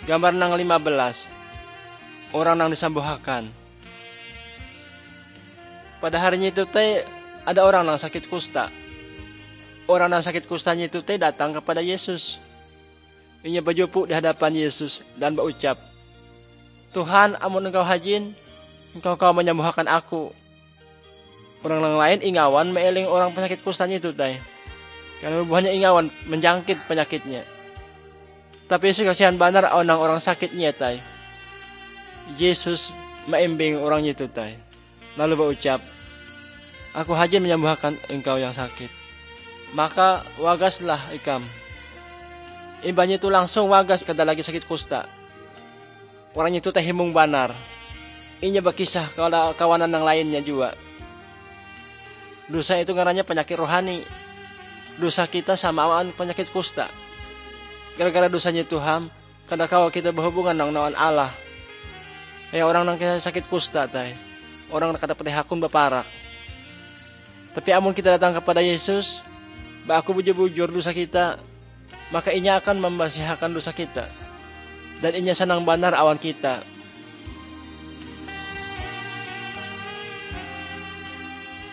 Gambar nang 15. Orang nang disambuhakan. Pada harinya itu teh ada orang nang sakit kusta. Orang nang sakit kustanya itu teh datang kepada Yesus. Inya berjupuk di hadapan Yesus dan berucap, Tuhan, amun engkau hajin, engkau menyembuhkan aku. Orang lain ingawan meeling orang penyakit kustanya itu teh. Karena buahnya ingawan menjangkit penyakitnya. Tapi Yesus kasihan benar orang sakitnya teh. Yesus meimbing orang itu teh. Lalu berucap, aku hajin menyembuhkan engkau yang sakit. Maka wagaslah ikam. Imbanya itu langsung wagas kada lagi sakit kusta. Orang itu teh himung banar. Inya berkisah kalau kawanan yang lainnya juga. Dosa itu ngarannya penyakit rohani. Dosa kita samaan penyakit kusta. Gara-gara dosanya Tuhan, kada kawa kita berhubungan dengan Allah. Orang nang sakit kusta teh. Orang kada pedih hakun baparak. Tapi amun kita datang kepada Yesus, aku bujur-bujur dosa kita, maka inya akan membasuhkan dosa kita. Dan inya senang benar awan kita.